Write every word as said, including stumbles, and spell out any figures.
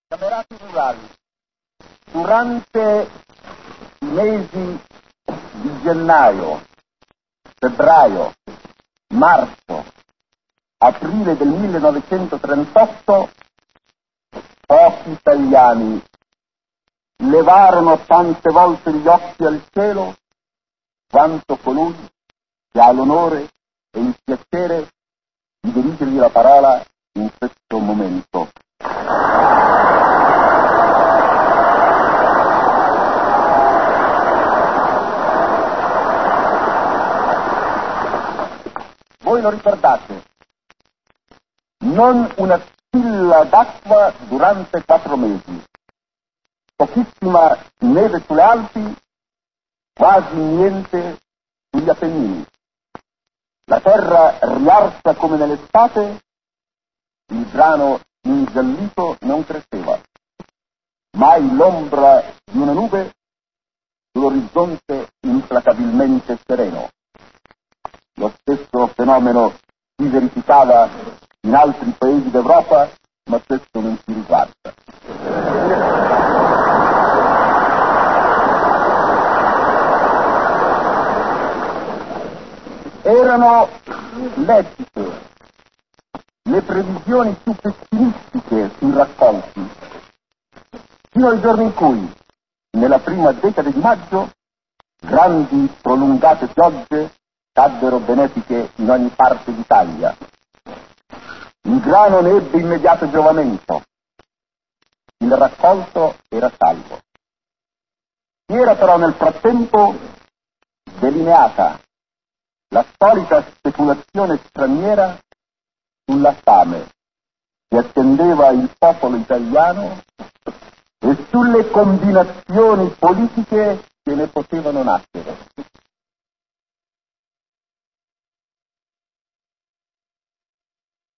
Camerati rurali, durante i mesi di gennaio, febbraio, marzo, aprile del millenovecentotrentotto, pochi italiani levarono tante volte gli occhi al cielo quanto colui che ha l'onore e il piacere di dirigergli la parola in questo momento. Voi lo ricordate, non una spilla d'acqua durante quattro mesi, pochissima neve sulle Alpi, quasi niente sugli Appennini. La terra riarsa come nell'estate, il grano ingiallito non cresceva, mai l'ombra di una nube sull'orizzonte implacabilmente sereno. Lo stesso fenomeno si verificava in altri paesi d'Europa, ma questo non ci riguarda. Erano lecite le previsioni più pessimistiche sui raccolti, fino al giorno in cui, nella prima decade di maggio, grandi prolungate piogge caddero benefiche in ogni parte d'Italia. Il grano ne ebbe immediato giovamento. Il raccolto era salvo. Si era però nel frattempo delineata la solita speculazione straniera sulla fame che attendeva il popolo italiano e sulle combinazioni politiche che ne potevano nascere.